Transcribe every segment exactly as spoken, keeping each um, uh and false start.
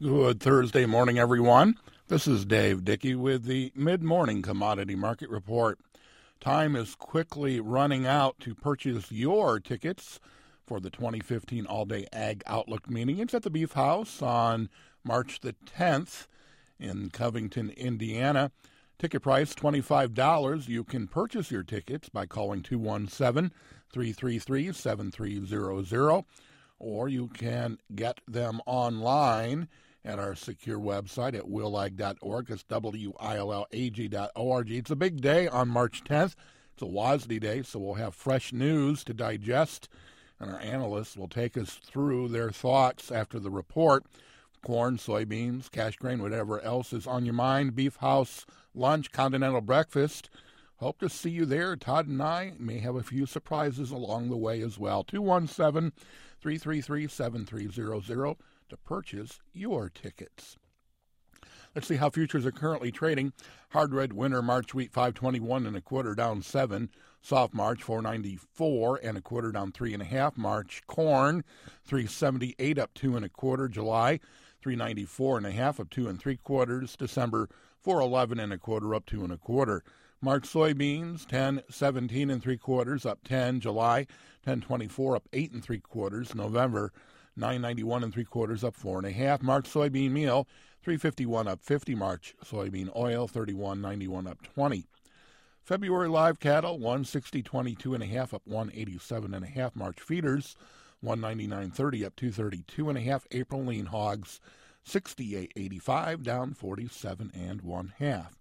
Good Thursday morning, everyone. This is Dave Dickey with the Mid-Morning Commodity Market Report. Time is quickly running out to purchase your tickets for the twenty fifteen All-Day Ag Outlook meeting. It's at the Beef House on March the tenth in Covington, Indiana. Ticket price twenty-five dollars. You can purchase your tickets by calling two one seven, three three three, seven three zero zero, or you can get them online at our secure website at willag dot org. It's W I L L A G dot org. It's a big day on March tenth. It's a W A S D day, so we'll have fresh news to digest, and our analysts will take us through their thoughts after the report. Corn, soybeans, cash grain, whatever else is on your mind. Beef House lunch, continental breakfast. Hope to see you there. Todd and I may have a few surprises along the way as well. two one seven, three three three, seven three zero zero to purchase your tickets. Let's see how futures are currently trading. Hard red winter March wheat five twenty-one and a quarter down seven. Soft March four ninety-four and a quarter down three and a half. March corn three seventy-eight up two and a quarter. July three ninety-four and a half up two and three quarters. December four eleven and a quarter up two and a quarter. March soybeans ten seventeen and three quarters up ten. July ten twenty-four up eight and three quarters. November nine ninety-one and three quarters up four and a half. March soybean meal three fifty-one up fifty. March soybean oil thirty-one ninety-one up twenty. February live cattle one sixty twenty-two and a half up one eighty-seven and a half. March feeders one ninety-nine thirty up two thirty-two and a half. April lean hogs sixty-eight eighty-five down forty-seven and one half.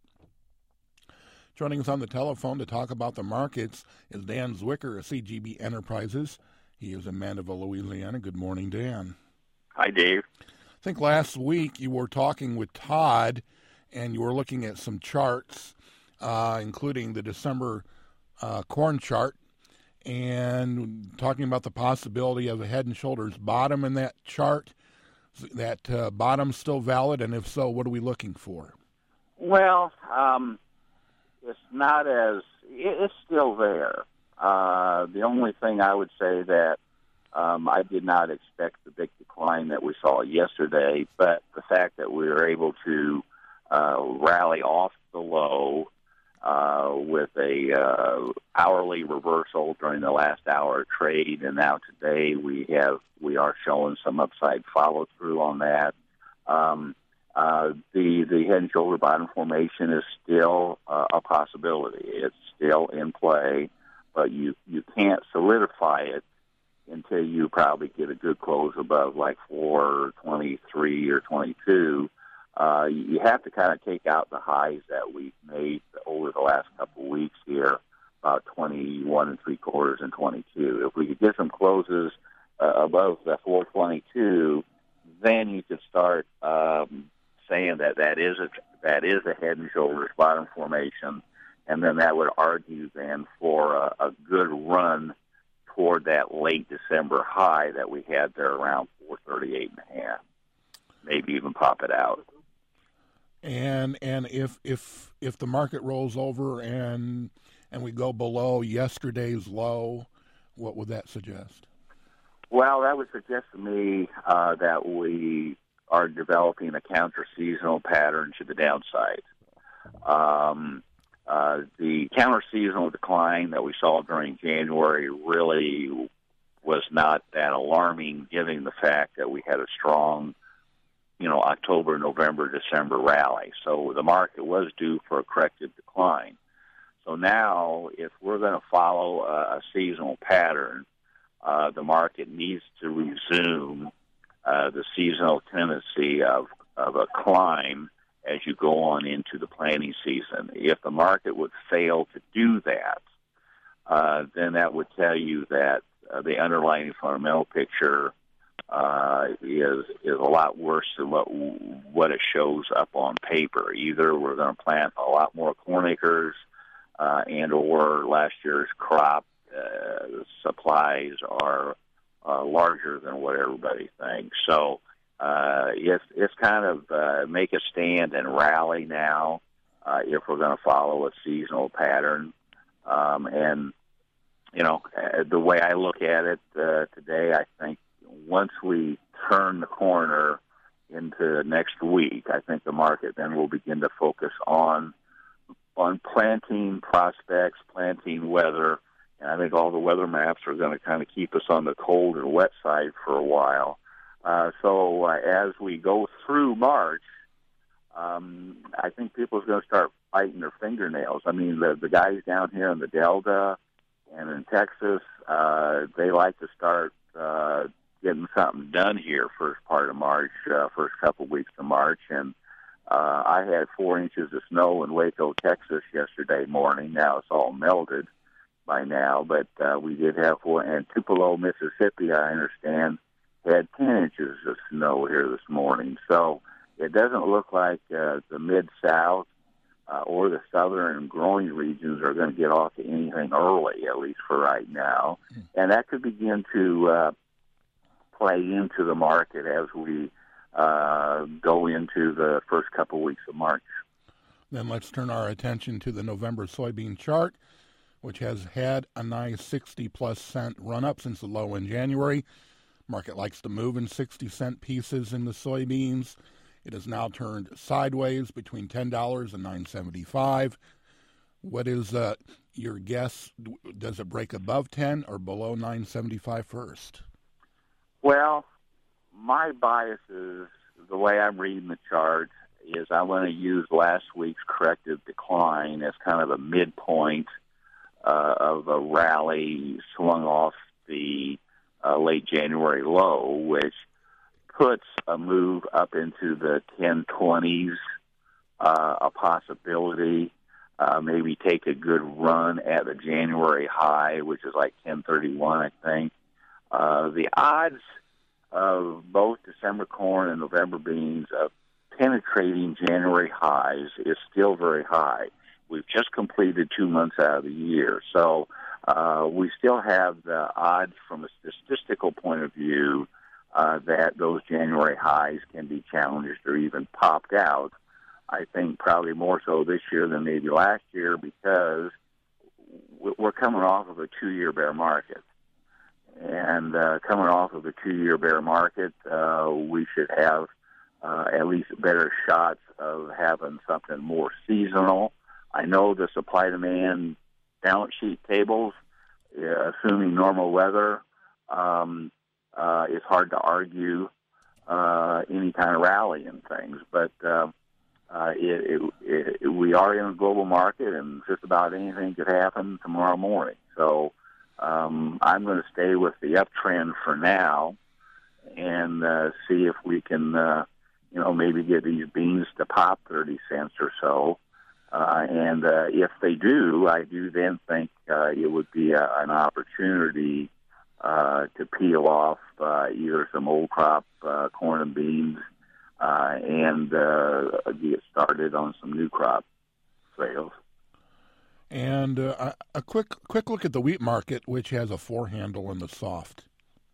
Joining us on the telephone to talk about the markets is Dan Zwicker of C G B Enterprises. He is in Mandeville, Louisiana. Good morning, Dan. Hi, Dave. I think last week you were talking with Todd, and you were looking at some charts, uh, including the December uh, corn chart, and talking about the possibility of a head and shoulders bottom in that chart. Is that uh, bottom still valid, and if so, what are we looking for? Well, um, it's not as – it's still there. Uh, the only thing I would say that um, I did not expect the big decline that we saw yesterday, but the fact that we were able to uh, rally off the low uh, with a uh, hourly reversal during the last hour of trade, and now today we have we are showing some upside follow through on that. Um, uh, the the head and shoulder bottom formation is still uh, a possibility. It's still in play. But you, you can't solidify it until you probably get a good close above like four twenty-three or twenty-two. Uh, you have to kind of take out the highs that we've made over the last couple of weeks here, about twenty-one and three quarters and twenty-two. If we could get some closes uh, above the four twenty-two, then you could start um, saying that that is a that is a head and shoulders bottom formation. And then that would argue then for a, a good run toward that late December high that we had there around four thirty-eight and a half. Maybe even pop it out. And and if if if the market rolls over and and we go below yesterday's low, what would that suggest? Well, that would suggest to me uh, that we are developing a counter-seasonal pattern to the downside. Um Uh, the counter-seasonal decline that we saw during January really was not that alarming, given the fact that we had a strong, you know, October, November, December rally. So the market was due for a corrective decline. So now, if we're going to follow a, a seasonal pattern, uh, the market needs to resume uh, the seasonal tendency of, of a climb as you go on into the planting season. If the market would fail to do that, uh, then that would tell you that uh, the underlying fundamental picture uh, is is a lot worse than what what it shows up on paper. Either we're going to plant a lot more corn acres, uh, and or last year's crop uh, supplies are uh, larger than what everybody thinks. So. Uh, it's, it's kind of uh, make a stand and rally now uh, if we're going to follow a seasonal pattern. Um, and, you know, uh, the way I look at it uh, today, I think once we turn the corner into next week, I think the market then will begin to focus on on planting prospects, planting weather, and I think all the weather maps are going to kind of keep us on the cold and wet side for a while. Uh, so uh, as we go through March, um, I think people are going to start biting their fingernails. I mean, the, the guys down here in the Delta and in Texas, uh, they like to start uh, getting something done here first part of March, uh, first couple weeks of March, and Uh, I had four inches of snow in Waco, Texas yesterday morning. Now it's all melted by now, but uh, we did have four. And Tupelo, Mississippi, I understand, had ten inches of snow here this morning. So it doesn't look like uh, the Mid-South uh, or the southern growing regions are going to get off to anything early, at least for right now. And that could begin to uh, play into the market as we Uh, go into the first couple weeks of March. Then let's turn our attention to the November soybean chart, which has had a nice sixty-plus cent run-up since the low in January. Market likes to move in sixty-cent pieces in the soybeans. It has now turned sideways between ten dollars and nine seventy-five. What is uh, your guess? Does it break above ten or below nine seventy-five first? Well, my bias is, the way I'm reading the chart, is I want to use last week's corrective decline as kind of a midpoint uh, of a rally swung off the uh, late January low, which puts a move up into the ten twenties, uh, a possibility. Uh, maybe take a good run at the January high, which is like ten thirty-one, I think. Uh, the odds of both December corn and November beans of penetrating January highs is still very high. We've just completed two months out of the year, so uh, we still have the odds from a statistical point of view uh, that those January highs can be challenged or even popped out. I think probably more so this year than maybe last year, because we're coming off of a two-year bear market. And uh, coming off of a two-year bear market, uh, we should have uh, at least better shots of having something more seasonal. I know the supply-demand balance sheet tables, uh, assuming normal weather, um, uh, it's hard to argue uh, any kind of rally in things. But uh, uh, it, it, it, we are in a global market, and just about anything could happen tomorrow morning. So Um, I'm going to stay with the uptrend for now and uh, see if we can, uh, you know, maybe get these beans to pop thirty cents or so. Uh, and uh, if they do, I do then think uh, it would be a, an opportunity uh, to peel off uh, either some old crop uh, corn and beans uh, and uh, get started on some new crop sales. And uh, a quick quick look at the wheat market, which has a four handle in the soft.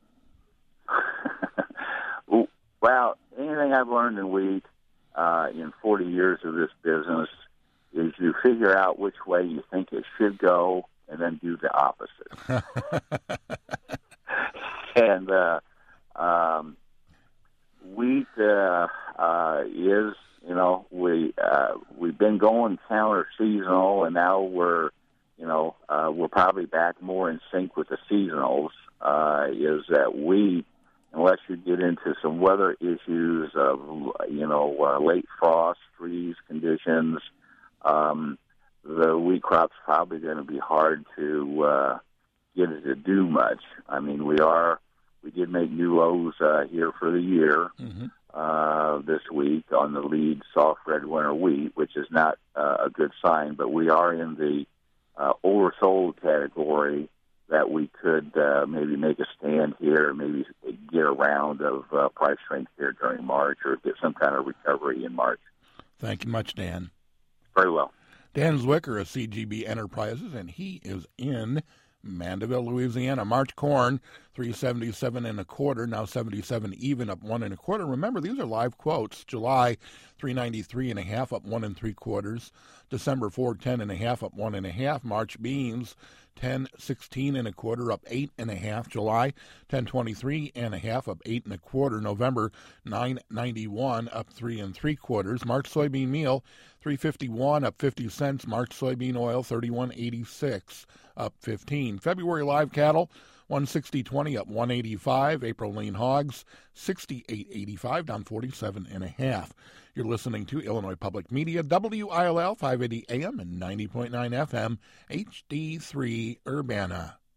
Well, anything I've learned in wheat uh, in forty years of this business is you figure out which way you think it should go and then do the opposite. and uh, um, wheat uh, uh, is... You know, we uh, we've been going counter seasonal, and now we're, you know, uh, we're probably back more in sync with the seasonals. Uh, is that we, unless you get into some weather issues of, you know, uh, late frost, freeze conditions, um, the wheat crop's probably going to be hard to uh, get it to do much. I mean, we are we did make new lows uh, here for the year. Mm-hmm. Uh, this week on the lead soft red winter wheat, which is not uh, a good sign, but we are in the uh, oversold category that we could uh, maybe make a stand here, maybe get a round of uh, price strength here during March or get some kind of recovery in March. Thank you much, Dan. Very well. Dan Zwicker of C G B Enterprises, and he is in Mandeville, Louisiana. March corn, three seventy-seven and a quarter, now seventy-seven even, up one and a quarter. Remember, these are live quotes. July, three ninety-three and a half, up one and three quarters. December, four ten and a half, up one and a half. March beans, ten sixteen and a quarter, up eight and a half. July, ten twenty-three and a half, up eight and a quarter. November, nine ninety-one, up three and three quarters. March soybean meal, three fifty-one, up fifty cents. March soybean oil, thirty-one eighty-six, up fifteen. February live cattle, one sixty twenty, up one eighty-five. April lean hogs, sixty-eight eighty-five, down forty-seven and a half. You're listening to Illinois Public Media, W I L L five eighty A M and ninety point nine F M, H D three Urbana.